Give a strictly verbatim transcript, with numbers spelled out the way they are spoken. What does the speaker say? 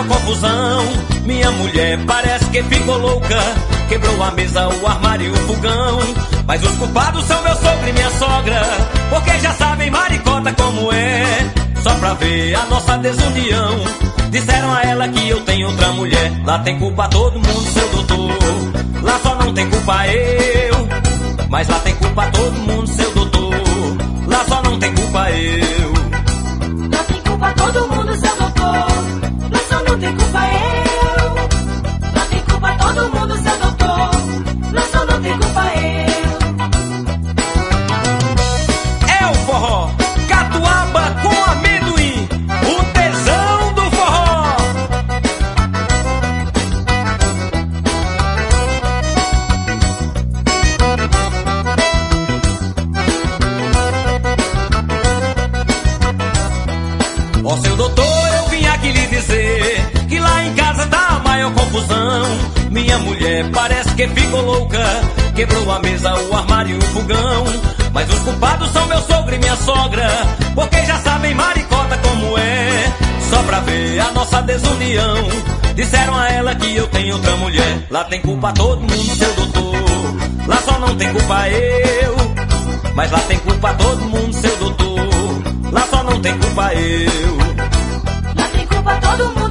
confusão. Minha mulher parece que ficou louca, quebrou a mesa, o armário e o fogão. Mas os culpados são meu sogro e minha sogra, porque já sabem maricota como é. Só pra ver a nossa desunião, disseram a ela que eu tenho outra mulher. Lá tem culpa todo mundo, seu doutor. Lá só não tem culpa eu, mas lá tem culpa todo mundo, seu doutor. Lá só não tem culpa eu. Lá tem culpa todo mundo, seu doutor. Lá só não tem culpa eu. Lá tem culpa todo mundo, seu doutor. Lá só não tem culpa eu. É o forró, catuaba com amendoim, o tesão do forró. Ó, seu doutor, eu vim aqui lhe dizer que lá em casa tá a maior confusão. Minha mulher parece que ficou louca, quebrou a mesa, o armário e o fogão. Mas os culpados são meu sogro e minha sogra, porque já sabem maricota como é. Só pra ver a nossa desunião, disseram a ela que eu tenho outra mulher. Lá tem culpa todo mundo, seu doutor. Lá só não tem culpa eu, mas lá tem culpa todo mundo, seu doutor. Lá só não tem culpa eu. Lá tem culpa todo mundo.